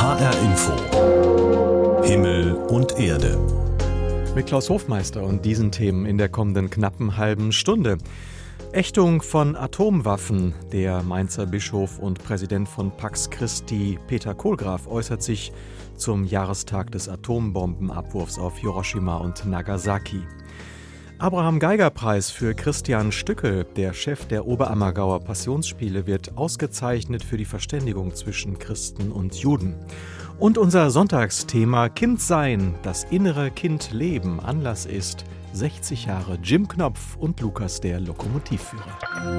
HR Info. Himmel und Erde. Mit Klaus Hofmeister und diesen Themen in der kommenden knappen halben Stunde. Ächtung von Atomwaffen. Der Mainzer Bischof und Präsident von Pax Christi, Peter Kohlgraf, äußert sich zum Jahrestag des Atombombenabwurfs auf Hiroshima und Nagasaki. Abraham-Geiger-Preis für Christian Stückel, der Chef der Oberammergauer Passionsspiele, wird ausgezeichnet für die Verständigung zwischen Christen und Juden. Und unser Sonntagsthema Kindsein, das innere Kindleben. Anlass ist 60 Jahre Jim Knopf und Lukas der Lokomotivführer.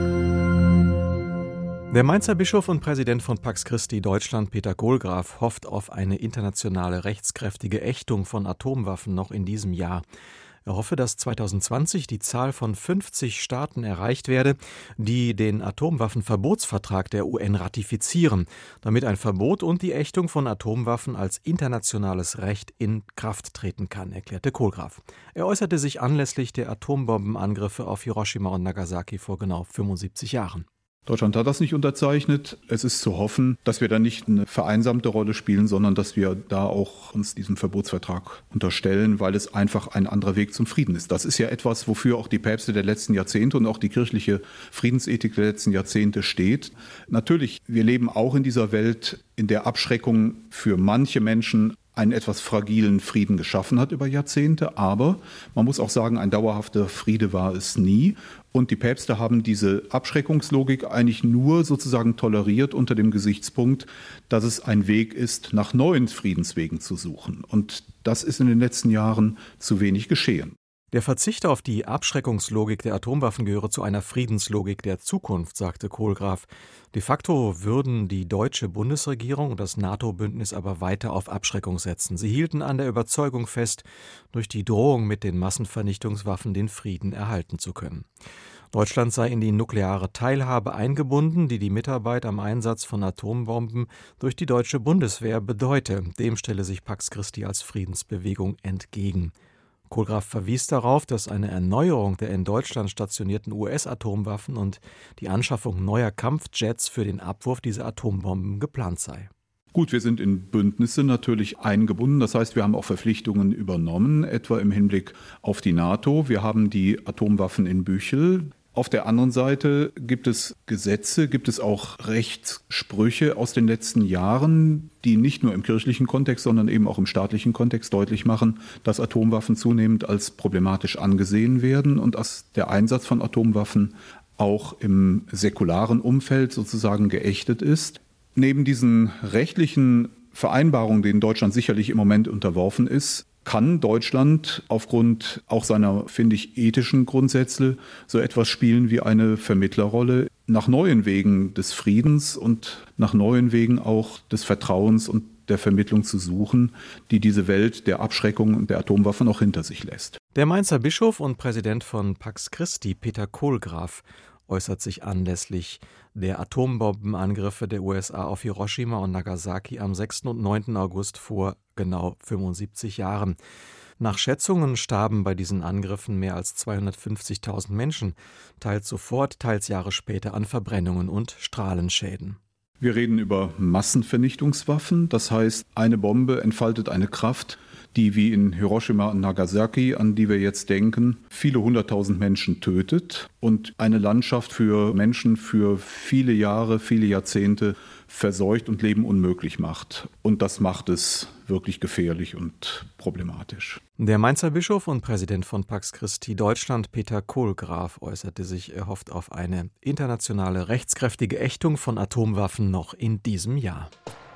Der Mainzer Bischof und Präsident von Pax Christi Deutschland, Peter Kohlgraf, hofft auf eine internationale rechtskräftige Ächtung von Atomwaffen noch in diesem Jahr. Er hoffe, dass 2020 die Zahl von 50 Staaten erreicht werde, die den Atomwaffenverbotsvertrag der UN ratifizieren, damit ein Verbot und die Ächtung von Atomwaffen als internationales Recht in Kraft treten kann, erklärte Kohlgraf. Er äußerte sich anlässlich der Atombombenangriffe auf Hiroshima und Nagasaki vor genau 75 Jahren. Deutschland hat das nicht unterzeichnet. Es ist zu hoffen, dass wir da nicht eine vereinsamte Rolle spielen, sondern dass wir da auch uns diesem Verbotsvertrag unterstellen, weil es einfach ein anderer Weg zum Frieden ist. Das ist ja etwas, wofür auch die Päpste der letzten Jahrzehnte und auch die kirchliche Friedensethik der letzten Jahrzehnte steht. Natürlich, wir leben auch in dieser Welt, in der Abschreckung für manche Menschen einen etwas fragilen Frieden geschaffen hat über Jahrzehnte. Aber man muss auch sagen, ein dauerhafter Friede war es nie. Und die Päpste haben diese Abschreckungslogik eigentlich nur sozusagen toleriert unter dem Gesichtspunkt, dass es ein Weg ist, nach neuen Friedenswegen zu suchen. Und das ist in den letzten Jahren zu wenig geschehen. Der Verzicht auf die Abschreckungslogik der Atomwaffen gehöre zu einer Friedenslogik der Zukunft, sagte Kohlgraf. De facto würden die deutsche Bundesregierung und das NATO-Bündnis aber weiter auf Abschreckung setzen. Sie hielten an der Überzeugung fest, durch die Drohung mit den Massenvernichtungswaffen den Frieden erhalten zu können. Deutschland sei in die nukleare Teilhabe eingebunden, die die Mitarbeit am Einsatz von Atombomben durch die deutsche Bundeswehr bedeute. Dem stelle sich Pax Christi als Friedensbewegung entgegen. Kohlgraf verwies darauf, dass eine Erneuerung der in Deutschland stationierten US-Atomwaffen und die Anschaffung neuer Kampfjets für den Abwurf dieser Atombomben geplant sei. Gut, wir sind in Bündnisse natürlich eingebunden. Das heißt, wir haben auch Verpflichtungen übernommen, etwa im Hinblick auf die NATO. Wir haben die Atomwaffen in Büchel. Auf der anderen Seite gibt es Gesetze, gibt es auch Rechtssprüche aus den letzten Jahren, die nicht nur im kirchlichen Kontext, sondern eben auch im staatlichen Kontext deutlich machen, dass Atomwaffen zunehmend als problematisch angesehen werden und dass der Einsatz von Atomwaffen auch im säkularen Umfeld sozusagen geächtet ist. Neben diesen rechtlichen Vereinbarungen, denen Deutschland sicherlich im Moment unterworfen ist, kann Deutschland aufgrund auch seiner, finde ich, ethischen Grundsätze so etwas spielen wie eine Vermittlerrolle nach neuen Wegen des Friedens und nach neuen Wegen auch des Vertrauens und der Vermittlung zu suchen, die diese Welt der Abschreckung und der Atomwaffen auch hinter sich lässt. Der Mainzer Bischof und Präsident von Pax Christi, Peter Kohlgraf, äußert sich anlässlich der Atombombenangriffe der USA auf Hiroshima und Nagasaki am 6. und 9. August vor genau 75 Jahren. Nach Schätzungen starben bei diesen Angriffen mehr als 250.000 Menschen, teils sofort, teils Jahre später an Verbrennungen und Strahlenschäden. Wir reden über Massenvernichtungswaffen, das heißt, eine Bombe entfaltet eine Kraft, die wie in Hiroshima und Nagasaki, an die wir jetzt denken, viele 100.000 Menschen tötet und eine Landschaft für Menschen für viele Jahre, viele Jahrzehnte verseucht und Leben unmöglich macht. Und das macht es wirklich gefährlich und problematisch. Der Mainzer Bischof und Präsident von Pax Christi Deutschland, Peter Kohlgraf, äußerte sich, er hofft auf eine internationale rechtskräftige Ächtung von Atomwaffen noch in diesem Jahr.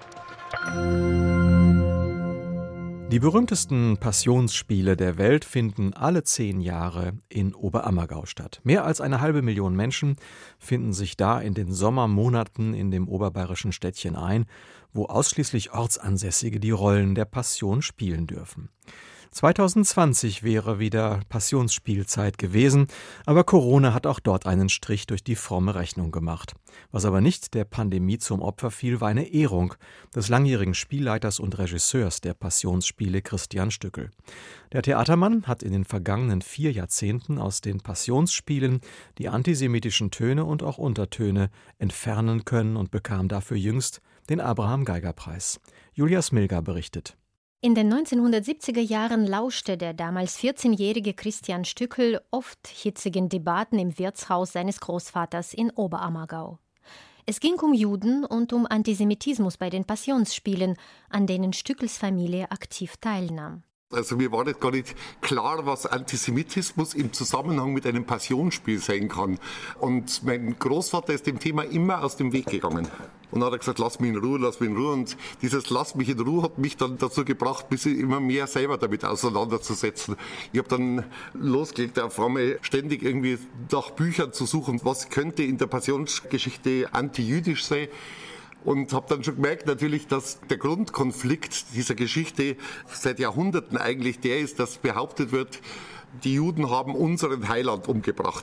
Die berühmtesten Passionsspiele der Welt finden alle 10 Jahre in Oberammergau statt. Mehr als 500.000 Menschen finden sich da in den Sommermonaten in dem oberbayerischen Städtchen ein, wo ausschließlich Ortsansässige die Rollen der Passion spielen dürfen. 2020 wäre wieder Passionsspielzeit gewesen, aber Corona hat auch dort einen Strich durch die fromme Rechnung gemacht. Was aber nicht der Pandemie zum Opfer fiel, war eine Ehrung des langjährigen Spielleiters und Regisseurs der Passionsspiele Christian Stückel. Der Theatermann hat in den vergangenen 4 Jahrzehnten aus den Passionsspielen die antisemitischen Töne und auch Untertöne entfernen können und bekam dafür jüngst den Abraham-Geiger-Preis. Julia Smilga berichtet. In den 1970er Jahren lauschte der damals 14-jährige Christian Stückel oft hitzigen Debatten im Wirtshaus seines Großvaters in Oberammergau. Es ging um Juden und um Antisemitismus bei den Passionsspielen, an denen Stückels Familie aktiv teilnahm. Also mir war das gar nicht klar, was Antisemitismus im Zusammenhang mit einem Passionsspiel sein kann. Und mein Großvater ist dem Thema immer aus dem Weg gegangen. Und dann hat er gesagt, lass mich in Ruhe, lass mich in Ruhe. Und dieses Lass mich in Ruhe hat mich dann dazu gebracht, mich immer mehr selber damit auseinanderzusetzen. Ich habe dann losgelegt, auf einmal ständig irgendwie nach Büchern zu suchen, was könnte in der Passionsgeschichte antijüdisch sein. Und habe dann schon gemerkt natürlich, dass der Grundkonflikt dieser Geschichte seit Jahrhunderten eigentlich der ist, dass behauptet wird, die Juden haben unseren Heiland umgebracht.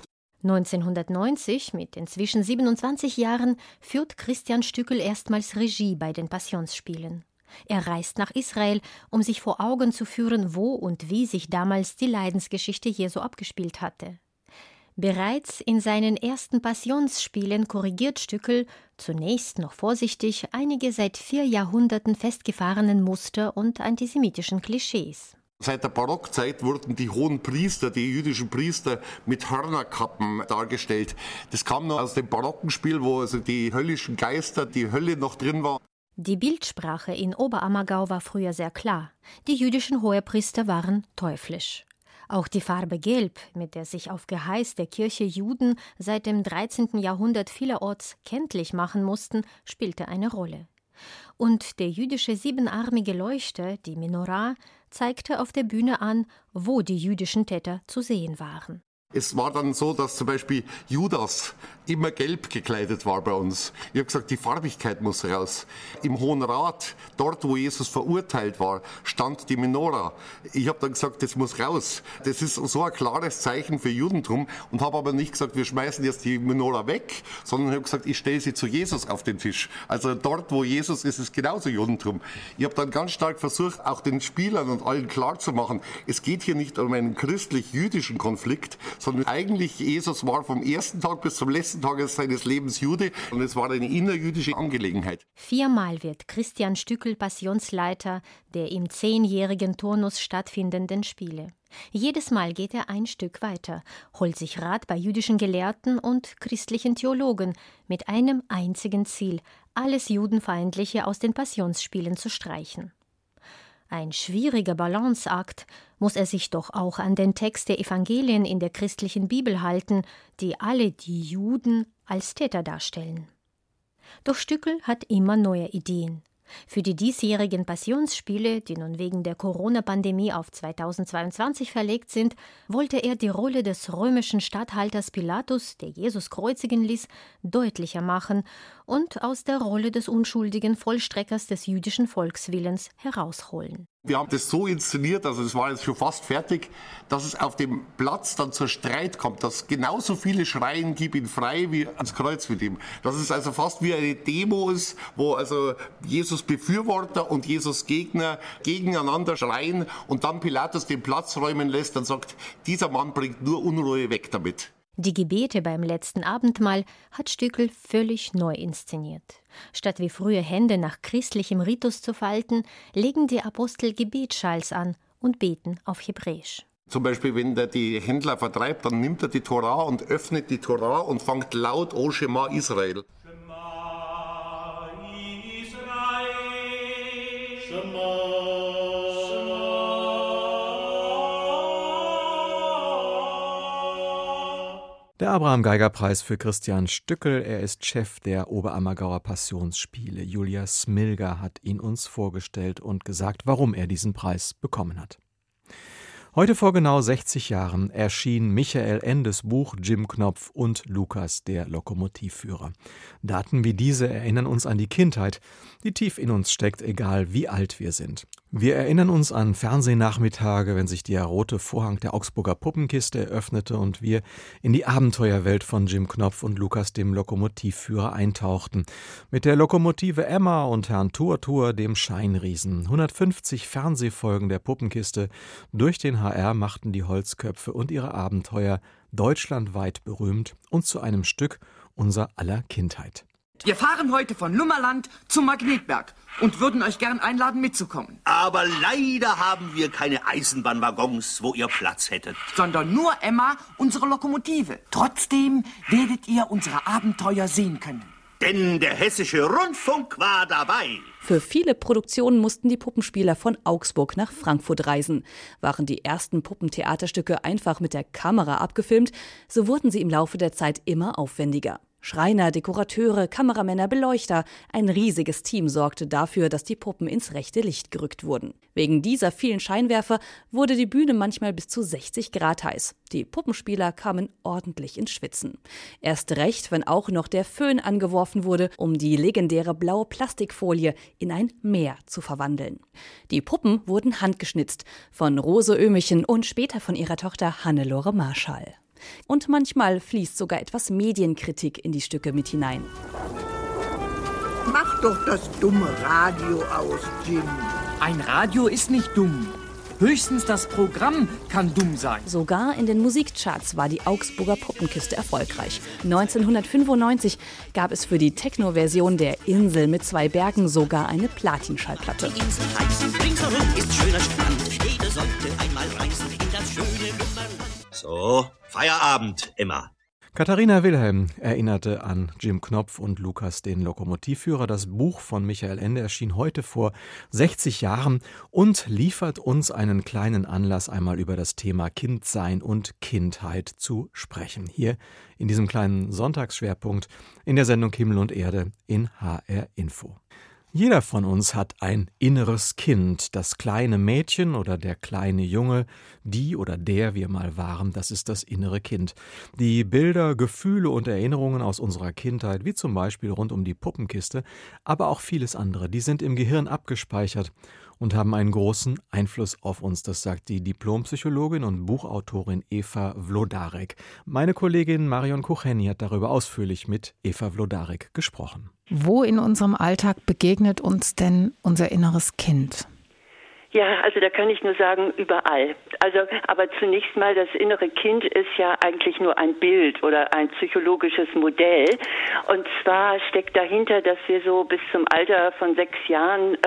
1990, mit inzwischen 27 Jahren, führt Christian Stückel erstmals Regie bei den Passionsspielen. Er reist nach Israel, um sich vor Augen zu führen, wo und wie sich damals die Leidensgeschichte Jesu abgespielt hatte. Bereits in seinen ersten Passionsspielen korrigiert Stückel, zunächst noch vorsichtig, einige seit 4 Jahrhunderten festgefahrenen Muster und antisemitischen Klischees. Seit der Barockzeit wurden die hohen Priester, die jüdischen Priester, mit Hörnerkappen dargestellt. Das kam noch aus dem barocken Spiel, wo also die höllischen Geister, die Hölle noch drin war. Die Bildsprache in Oberammergau war früher sehr klar. Die jüdischen Hohepriester waren teuflisch. Auch die Farbe Gelb, mit der sich auf Geheiß der Kirche Juden seit dem 13. Jahrhundert vielerorts kenntlich machen mussten, spielte eine Rolle. Und der jüdische 7-armige Leuchter, die Menorah, zeigte auf der Bühne an, wo die jüdischen Täter zu sehen waren. Es war dann so, dass zum Beispiel Judas immer gelb gekleidet war bei uns. Ich habe gesagt, die Farbigkeit muss raus. Im Hohen Rat, dort wo Jesus verurteilt war, stand die Menorah. Ich habe dann gesagt, das muss raus. Das ist so ein klares Zeichen für Judentum und habe aber nicht gesagt, wir schmeißen jetzt die Menorah weg, sondern habe gesagt, ich stelle sie zu Jesus auf den Tisch. Also dort, wo Jesus ist, ist genauso Judentum. Ich habe dann ganz stark versucht, auch den Spielern und allen klarzumachen, es geht hier nicht um einen christlich-jüdischen Konflikt, sondern eigentlich Jesus war vom ersten Tag bis zum letzten Tag seines Lebens Jude und es war eine innerjüdische Angelegenheit. 4-mal wird Christian Stückel Passionsleiter der im 10-jährigen Turnus stattfindenden Spiele. Jedes Mal geht er ein Stück weiter, holt sich Rat bei jüdischen Gelehrten und christlichen Theologen mit einem einzigen Ziel, alles Judenfeindliche aus den Passionsspielen zu streichen. Ein schwieriger Balanceakt, muss er sich doch auch an den Text der Evangelien in der christlichen Bibel halten, die alle die Juden als Täter darstellen. Doch Stückel hat immer neue Ideen. Für die diesjährigen Passionsspiele, die nun wegen der Corona-Pandemie auf 2022 verlegt sind, wollte er die Rolle des römischen Statthalters Pilatus, der Jesus kreuzigen ließ, deutlicher machen und aus der Rolle des unschuldigen Vollstreckers des jüdischen Volkswillens herausholen. Wir haben das so inszeniert, also es war jetzt schon fast fertig, dass es auf dem Platz dann zur Streit kommt, dass es genauso viele schreien, gib ihn frei, wie ans Kreuz mit ihm. Dass es also fast wie eine Demo ist, wo also Jesus Befürworter und Jesus Gegner gegeneinander schreien und dann Pilatus den Platz räumen lässt und sagt, dieser Mann bringt nur Unruhe, weg damit. Die Gebete beim letzten Abendmahl hat Stückel völlig neu inszeniert. Statt wie früher Hände nach christlichem Ritus zu falten, legen die Apostel Gebetsschals an und beten auf Hebräisch. Zum Beispiel, wenn der die Händler vertreibt, dann nimmt er die Torah und öffnet die Torah und fängt laut O Shema Israel. Shema Israel, Shema. Der Abraham-Geiger-Preis für Christian Stückel. Er ist Chef der Oberammergauer Passionsspiele. Julia Smilga hat ihn uns vorgestellt und gesagt, warum er diesen Preis bekommen hat. Heute vor genau 60 Jahren erschien Michael Endes Buch Jim Knopf und Lukas, der Lokomotivführer. Daten wie diese erinnern uns an die Kindheit, die tief in uns steckt, egal wie alt wir sind. Wir erinnern uns an Fernsehnachmittage, wenn sich der rote Vorhang der Augsburger Puppenkiste eröffnete und wir in die Abenteuerwelt von Jim Knopf und Lukas, dem Lokomotivführer, eintauchten. Mit der Lokomotive Emma und Herrn Turtur, dem Scheinriesen. 150 Fernsehfolgen der Puppenkiste durch den HR machten die Holzköpfe und ihre Abenteuer deutschlandweit berühmt und zu einem Stück unser aller Kindheit. Wir fahren heute von Lummerland zum Magnetberg und würden euch gern einladen, mitzukommen. Aber leider haben wir keine Eisenbahnwaggons, wo ihr Platz hättet. Sondern nur Emma, unsere Lokomotive. Trotzdem werdet ihr unsere Abenteuer sehen können. Denn der Hessische Rundfunk war dabei. Für viele Produktionen mussten die Puppenspieler von Augsburg nach Frankfurt reisen. Waren die ersten Puppentheaterstücke einfach mit der Kamera abgefilmt, so wurden sie im Laufe der Zeit immer aufwendiger. Schreiner, Dekorateure, Kameramänner, Beleuchter, ein riesiges Team sorgte dafür, dass die Puppen ins rechte Licht gerückt wurden. Wegen dieser vielen Scheinwerfer wurde die Bühne manchmal bis zu 60 Grad heiß. Die Puppenspieler kamen ordentlich ins Schwitzen. Erst recht, wenn auch noch der Föhn angeworfen wurde, um die legendäre blaue Plastikfolie in ein Meer zu verwandeln. Die Puppen wurden handgeschnitzt, von Rose Ömichen und später von ihrer Tochter Hannelore Marschall. Und manchmal fließt sogar etwas Medienkritik in die Stücke mit hinein. Mach doch das dumme Radio aus, Jim. Ein Radio ist nicht dumm. Höchstens das Programm kann dumm sein. Sogar in den Musikcharts war die Augsburger Puppenkiste erfolgreich. 1995 gab es für die Techno-Version der Insel mit 2 Bergen sogar eine Platinschallplatte. Die Insel heißen, ringsherum ist schöner Strand. Jeder sollte einmal reisen in das schöne Lummerland. So, Feierabend, Emma. Katharina Wilhelm erinnerte an Jim Knopf und Lukas, den Lokomotivführer. Das Buch von Michael Ende erschien heute vor 60 Jahren und liefert uns einen kleinen Anlass, einmal über das Thema Kindsein und Kindheit zu sprechen. Hier in diesem kleinen Sonntagsschwerpunkt in der Sendung Himmel und Erde in HR Info. Jeder von uns hat ein inneres Kind, das kleine Mädchen oder der kleine Junge, die oder der wir mal waren, das ist das innere Kind. Die Bilder, Gefühle und Erinnerungen aus unserer Kindheit, wie zum Beispiel rund um die Puppenkiste, aber auch vieles andere, die sind im Gehirn abgespeichert und haben einen großen Einfluss auf uns, das sagt die Diplompsychologin und Buchautorin Eva Wlodarek. Meine Kollegin Marion Kucheni hat darüber ausführlich mit Eva Wlodarek gesprochen. Wo in unserem Alltag begegnet uns denn unser inneres Kind? Ja, also da kann ich nur sagen, überall. Also, aber zunächst mal, das innere Kind ist ja eigentlich nur ein Bild oder ein psychologisches Modell. Und zwar steckt dahinter, dass wir so bis zum Alter von 6 Jahren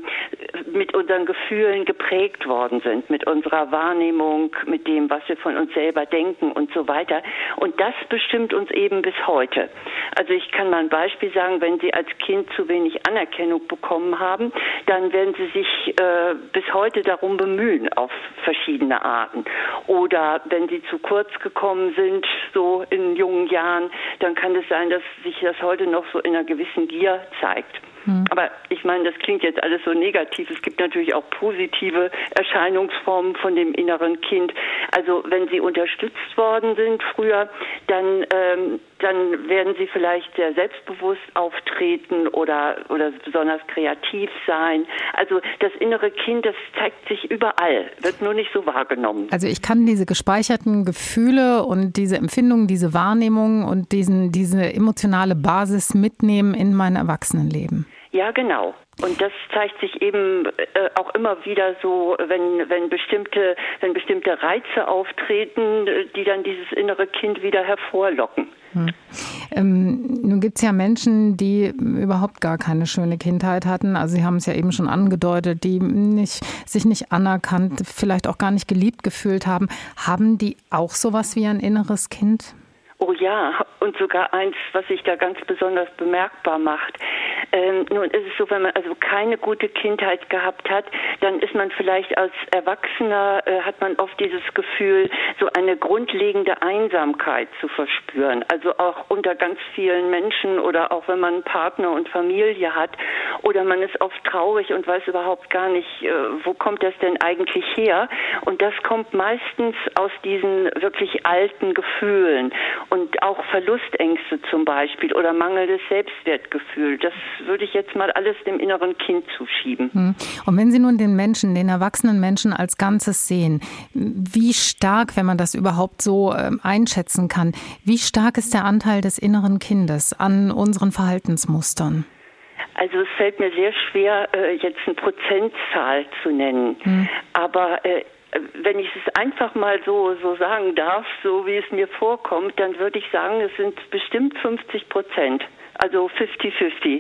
mit unseren Gefühlen geprägt worden sind, mit unserer Wahrnehmung, mit dem, was wir von uns selber denken und so weiter. Und das bestimmt uns eben bis heute. Also ich kann mal ein Beispiel sagen, wenn Sie als Kind zu wenig Anerkennung bekommen haben, dann werden Sie sich bis heute darum bemühen, auf verschiedene Arten. Oder wenn sie zu kurz gekommen sind, so in jungen Jahren, dann kann es sein, dass sich das heute noch so in einer gewissen Gier zeigt. Aber ich meine, das klingt jetzt alles so negativ. Es gibt natürlich auch positive Erscheinungsformen von dem inneren Kind. Also wenn sie unterstützt worden sind früher, dann werden sie vielleicht sehr selbstbewusst auftreten oder besonders kreativ sein. Also das innere Kind, das zeigt sich überall, wird nur nicht so wahrgenommen. Also ich kann diese gespeicherten Gefühle und diese Empfindungen, diese Wahrnehmungen und diese emotionale Basis mitnehmen in mein Erwachsenenleben. Ja, genau. Und das zeigt sich eben auch immer wieder so, wenn bestimmte Reize auftreten, die dann dieses innere Kind wieder hervorlocken. Nun gibt es ja Menschen, die überhaupt gar keine schöne Kindheit hatten. Also Sie haben es ja eben schon angedeutet, die sich nicht anerkannt, vielleicht auch gar nicht geliebt gefühlt haben. Haben die auch sowas wie ein inneres Kind? Oh ja, und sogar eins, was sich da ganz besonders bemerkbar macht. Nun ist es so, wenn man also keine gute Kindheit gehabt hat, dann ist man vielleicht als Erwachsener, hat man oft dieses Gefühl, so eine grundlegende Einsamkeit zu verspüren. Also auch unter ganz vielen Menschen oder auch wenn man einen Partner und Familie hat. Oder man ist oft traurig und weiß überhaupt gar nicht, wo kommt das denn eigentlich her? Und das kommt meistens aus diesen wirklich alten Gefühlen. Und auch Verlustängste zum Beispiel oder mangelndes Selbstwertgefühl, das würde ich jetzt mal alles dem inneren Kind zuschieben. Und wenn Sie nun den erwachsenen Menschen als Ganzes sehen, wie stark, wenn man das überhaupt so einschätzen kann, wie stark ist der Anteil des inneren Kindes an unseren Verhaltensmustern? Also es fällt mir sehr schwer, jetzt eine Prozentzahl zu nennen, aber wenn ich es einfach mal so sagen darf, so wie es mir vorkommt, dann würde ich sagen, es sind bestimmt 50%. also 50-50.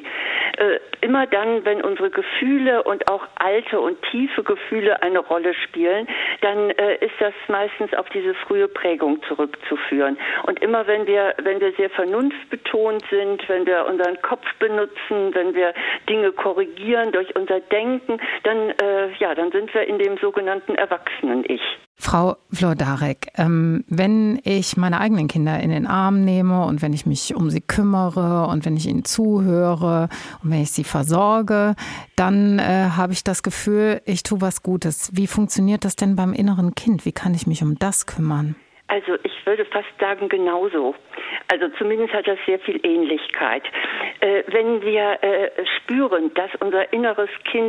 Immer dann, wenn unsere Gefühle und auch alte und tiefe Gefühle eine Rolle spielen, dann ist das meistens auf diese frühe Prägung zurückzuführen. Und immer wenn wir sehr vernunftbetont sind, wenn wir unseren Kopf benutzen, wenn wir Dinge korrigieren durch unser Denken, dann sind wir in dem sogenannten Erwachsenen-Ich. Frau Wlodarek, wenn ich meine eigenen Kinder in den Arm nehme und wenn ich mich um sie kümmere und wenn ich ihnen zuhöre und wenn ich sie versorge, dann habe ich das Gefühl, ich tue was Gutes. Wie funktioniert das denn beim inneren Kind? Wie kann ich mich um das kümmern? Also ich würde fast sagen genauso. Also zumindest hat das sehr viel Ähnlichkeit. Wenn wir spüren, dass unser inneres Kind,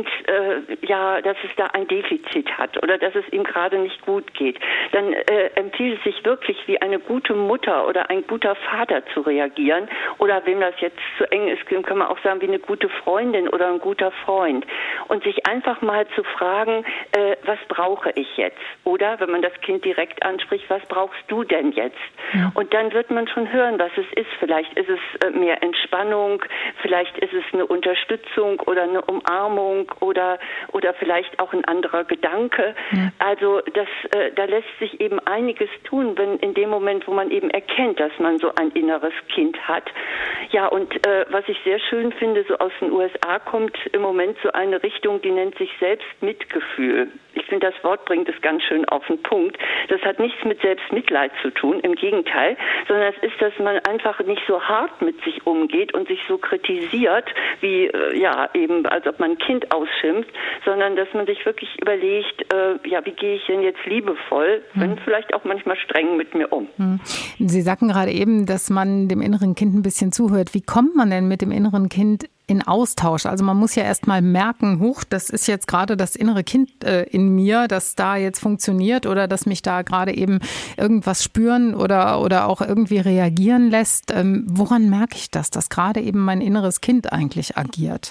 dass es da ein Defizit hat oder dass es ihm gerade nicht gut geht, dann empfiehlt es sich wirklich wie eine gute Mutter oder ein guter Vater zu reagieren. Oder wem das jetzt zu eng ist, kann man auch sagen, wie eine gute Freundin oder ein guter Freund. Und sich einfach mal zu fragen, was brauche ich jetzt? Oder wenn man das Kind direkt anspricht, was brauchst du denn jetzt? Ja. Und dann wird man schon hören, was es ist. Vielleicht ist es mehr Entspannung, vielleicht ist es eine Unterstützung oder eine Umarmung oder vielleicht auch ein anderer Gedanke. Ja. Also da lässt sich eben einiges tun, wenn in dem Moment, wo man eben erkennt, dass man so ein inneres Kind hat. Ja, und was ich sehr schön finde, so aus den USA kommt im Moment so eine Richtung, die nennt sich Selbstmitgefühl. Ich finde, das Wort bringt es ganz schön auf den Punkt. Das hat nichts mit Selbstmitleid zu tun, im Gegenteil, sondern es ist, dass man einfach nicht so hart mit sich umgeht und sich so kritisiert, wie eben, als ob man ein Kind ausschimpft, sondern dass man sich wirklich überlegt, wie gehe ich denn jetzt liebevoll, wenn vielleicht auch manchmal streng mit mir um. Sie sagten gerade eben, dass man dem inneren Kind ein bisschen zuhört. Wie kommt man denn mit dem inneren Kind in Austausch? Also man muss ja erst mal merken, das ist jetzt gerade das innere Kind in mir, das da jetzt funktioniert oder das mich da gerade eben irgendwas spüren oder auch irgendwie reagieren lässt. Woran merke ich das, dass gerade eben mein inneres Kind eigentlich agiert?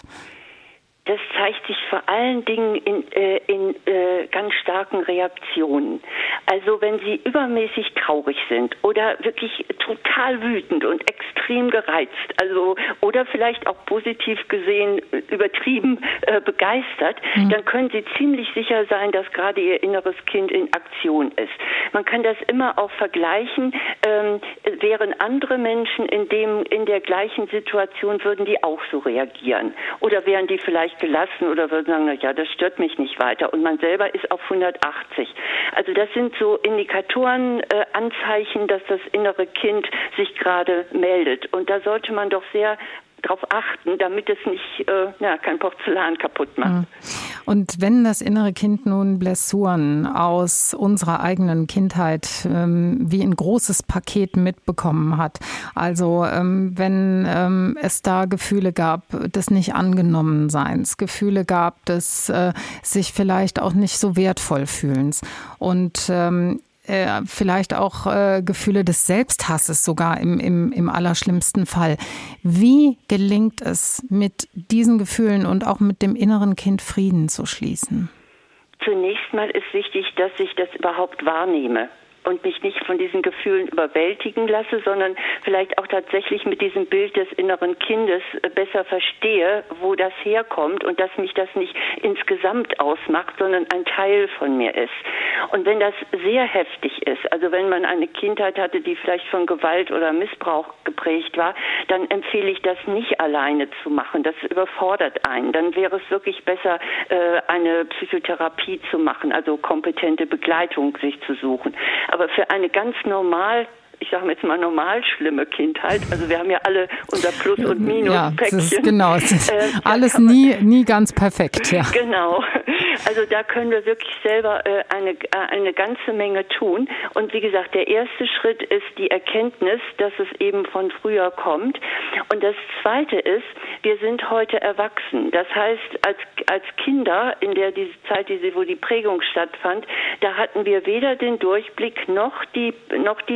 Das zeigt sich vor allen Dingen in ganz starken Reaktionen. Also wenn Sie übermäßig traurig sind oder wirklich total wütend und extrem gereizt, oder vielleicht auch positiv gesehen übertrieben begeistert, dann können Sie ziemlich sicher sein, dass gerade Ihr inneres Kind in Aktion ist. Man kann das immer auch vergleichen, wären andere Menschen in der gleichen Situation, würden die auch so reagieren oder wären die vielleicht gelassen oder würden sagen, das stört mich nicht weiter. Und man selber ist auf 180. Also das sind so Indikatoren, Anzeichen, dass das innere Kind sich gerade meldet. Und da sollte man doch sehr darauf achten, damit es nicht kein Porzellan kaputt macht. Und wenn das innere Kind nun Blessuren aus unserer eigenen Kindheit wie ein großes Paket mitbekommen hat, also wenn es da Gefühle gab des Nicht-Angenommen-Seins, Gefühle gab des sich vielleicht auch nicht so wertvoll fühlens und vielleicht auch Gefühle des Selbsthasses sogar im allerschlimmsten Fall. Wie gelingt es, mit diesen Gefühlen und auch mit dem inneren Kind Frieden zu schließen? Zunächst mal ist wichtig, dass ich das überhaupt wahrnehme und mich nicht von diesen Gefühlen überwältigen lasse, sondern vielleicht auch tatsächlich mit diesem Bild des inneren Kindes besser verstehe, wo das herkommt und dass mich das nicht insgesamt ausmacht, sondern ein Teil von mir ist. Und wenn das sehr heftig ist, also wenn man eine Kindheit hatte, die vielleicht von Gewalt oder Missbrauch geprägt war, dann empfehle ich das nicht alleine zu machen. Das überfordert einen. Dann wäre es wirklich besser, eine Psychotherapie zu machen, also kompetente Begleitung sich zu suchen. Aber für eine ganz ich sage jetzt mal normal schlimme Kindheit, also wir haben ja alle unser Plus- und Minus-Päckchen. Ja, genau, es ist alles nie ganz perfekt. Ja. Genau, also da können wir wirklich selber eine ganze Menge tun. Und wie gesagt, der erste Schritt ist die Erkenntnis, dass es eben von früher kommt. Und das zweite ist, wir sind heute erwachsen. Das heißt, als Kinder, in diese Zeit, wo die Prägung stattfand, da hatten wir weder den Durchblick noch die Stärke,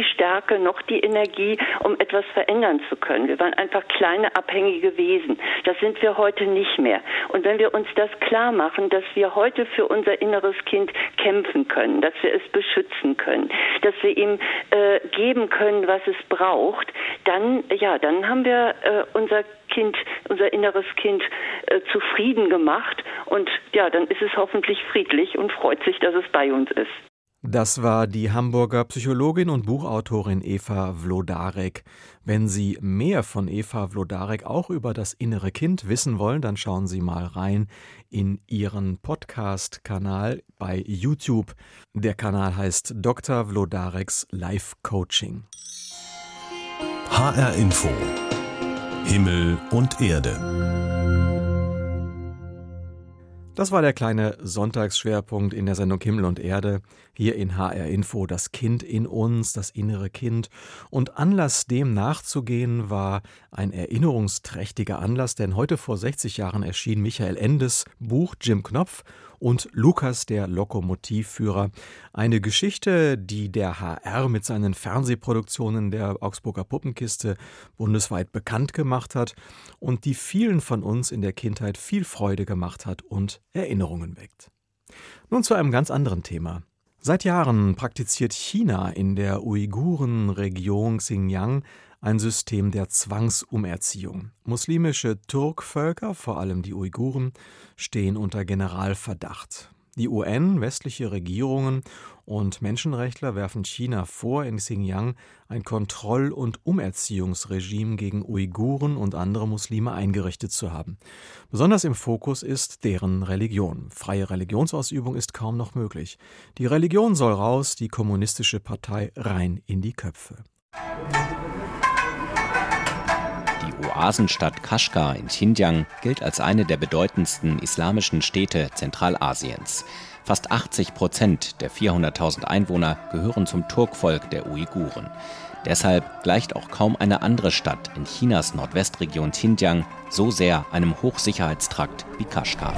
Stärke noch die Energie, um etwas verändern zu können. Wir waren einfach kleine, abhängige Wesen. Das sind wir heute nicht mehr. Und wenn wir uns das klar machen, dass wir heute für unser inneres Kind kämpfen können, dass wir es beschützen können, dass wir ihm geben können, was es braucht, dann haben wir unser inneres Kind zufrieden gemacht und dann ist es hoffentlich friedlich und freut sich, dass es bei uns ist. Das war die Hamburger Psychologin und Buchautorin Eva Wlodarek. Wenn Sie mehr von Eva Wlodarek auch über das innere Kind wissen wollen, dann schauen Sie mal rein in ihren Podcast-Kanal bei YouTube. Der Kanal heißt Dr. Wlodareks Life Coaching. HR Info. Himmel und Erde. Das war der kleine Sonntagsschwerpunkt in der Sendung Himmel und Erde. Hier in HR Info, das Kind in uns, das innere Kind. Und Anlass, dem nachzugehen, war ein erinnerungsträchtiger Anlass, denn heute vor 60 Jahren erschien Michael Endes Buch Jim Knopf und Lukas, der Lokomotivführer. Eine Geschichte, die der HR mit seinen Fernsehproduktionen der Augsburger Puppenkiste bundesweit bekannt gemacht hat und die vielen von uns in der Kindheit viel Freude gemacht hat und Erinnerungen weckt. Nun zu einem ganz anderen Thema. Seit Jahren praktiziert China in der Uiguren-Region Xinjiang ein System der Zwangsumerziehung. Muslimische Turkvölker, vor allem die Uiguren, stehen unter Generalverdacht. Die UN, westliche Regierungen und Menschenrechtler werfen China vor, in Xinjiang ein Kontroll- und Umerziehungsregime gegen Uiguren und andere Muslime eingerichtet zu haben. Besonders im Fokus ist deren Religion. Freie Religionsausübung ist kaum noch möglich. Die Religion soll raus, die kommunistische Partei rein in die Köpfe. Die Oasenstadt Kashgar in Xinjiang gilt als eine der bedeutendsten islamischen Städte Zentralasiens. Fast 80% der 400.000 Einwohner gehören zum Turkvolk der Uiguren. Deshalb gleicht auch kaum eine andere Stadt in Chinas Nordwestregion Xinjiang so sehr einem Hochsicherheitstrakt wie Kashgar.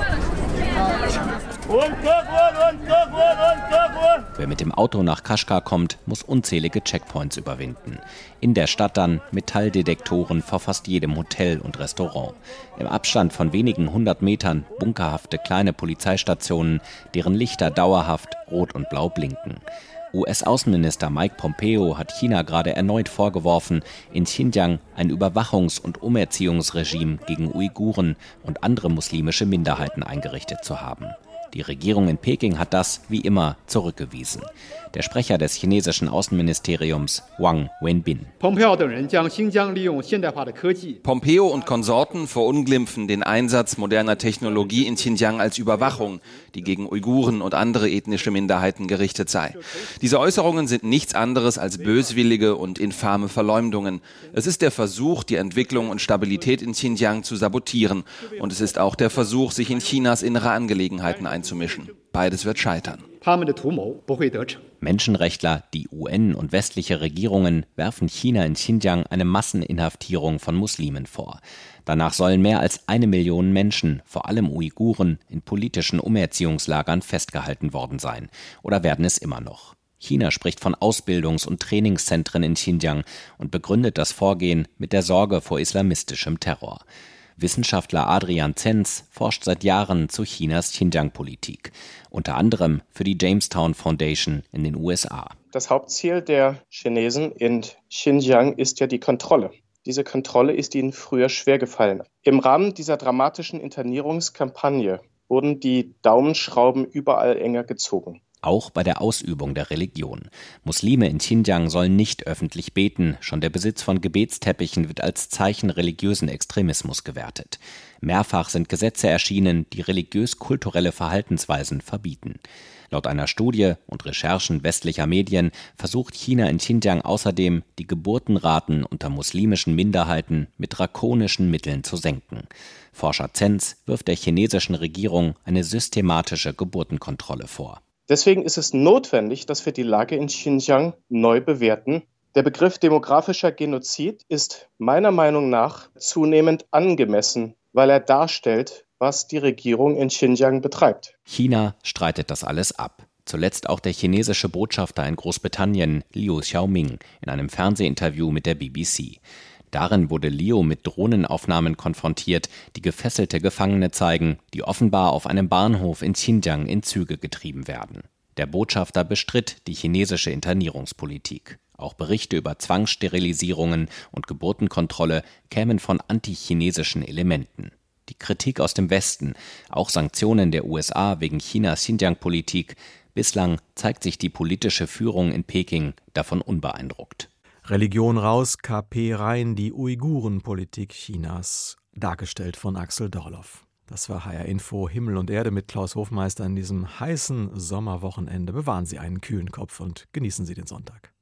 Wer mit dem Auto nach Kashgar kommt, muss unzählige Checkpoints überwinden. In der Stadt dann Metalldetektoren vor fast jedem Hotel und Restaurant. Im Abstand von wenigen 100 Metern bunkerhafte kleine Polizeistationen, deren Lichter dauerhaft rot und blau blinken. US-Außenminister Mike Pompeo hat China gerade erneut vorgeworfen, in Xinjiang ein Überwachungs- und Umerziehungsregime gegen Uiguren und andere muslimische Minderheiten eingerichtet zu haben. Die Regierung in Peking hat das, wie immer, zurückgewiesen. Der Sprecher des chinesischen Außenministeriums, Wang Wenbin. Pompeo und Konsorten verunglimpfen den Einsatz moderner Technologie in Xinjiang als Überwachung, die gegen Uiguren und andere ethnische Minderheiten gerichtet sei. Diese Äußerungen sind nichts anderes als böswillige und infame Verleumdungen. Es ist der Versuch, die Entwicklung und Stabilität in Xinjiang zu sabotieren. Und es ist auch der Versuch, sich in Chinas innere Angelegenheiten einzumischen. Beides wird scheitern. Menschenrechtler, die UN und westliche Regierungen werfen China in Xinjiang eine Masseninhaftierung von Muslimen vor. Danach sollen mehr als 1 Million Menschen, vor allem Uiguren, in politischen Umerziehungslagern festgehalten worden sein. Oder werden es immer noch. China spricht von Ausbildungs- und Trainingszentren in Xinjiang und begründet das Vorgehen mit der Sorge vor islamistischem Terror. Wissenschaftler Adrian Zenz forscht seit Jahren zu Chinas Xinjiang-Politik, unter anderem für die Jamestown Foundation in den USA. Das Hauptziel der Chinesen in Xinjiang ist ja die Kontrolle. Diese Kontrolle ist ihnen früher schwergefallen. Im Rahmen dieser dramatischen Internierungskampagne wurden die Daumenschrauben überall enger gezogen. Auch bei der Ausübung der Religion. Muslime in Xinjiang sollen nicht öffentlich beten. Schon der Besitz von Gebetsteppichen wird als Zeichen religiösen Extremismus gewertet. Mehrfach sind Gesetze erschienen, die religiös-kulturelle Verhaltensweisen verbieten. Laut einer Studie und Recherchen westlicher Medien versucht China in Xinjiang außerdem, die Geburtenraten unter muslimischen Minderheiten mit drakonischen Mitteln zu senken. Forscher Zenz wirft der chinesischen Regierung eine systematische Geburtenkontrolle vor. Deswegen ist es notwendig, dass wir die Lage in Xinjiang neu bewerten. Der Begriff demografischer Genozid ist meiner Meinung nach zunehmend angemessen, weil er darstellt, was die Regierung in Xinjiang betreibt. China streitet das alles ab. Zuletzt auch der chinesische Botschafter in Großbritannien, Liu Xiaoming, in einem Fernsehinterview mit der BBC. Darin wurde Liu mit Drohnenaufnahmen konfrontiert, die gefesselte Gefangene zeigen, die offenbar auf einem Bahnhof in Xinjiang in Züge getrieben werden. Der Botschafter bestritt die chinesische Internierungspolitik. Auch Berichte über Zwangssterilisierungen und Geburtenkontrolle kämen von antichinesischen Elementen. Die Kritik aus dem Westen, auch Sanktionen der USA wegen Chinas Xinjiang-Politik, bislang zeigt sich die politische Führung in Peking davon unbeeindruckt. Religion raus, KP rein, die Uigurenpolitik Chinas, dargestellt von Axel Dorloff. Das war HR Info Himmel und Erde mit Klaus Hofmeister an diesem heißen Sommerwochenende. Bewahren Sie einen kühlen Kopf und genießen Sie den Sonntag.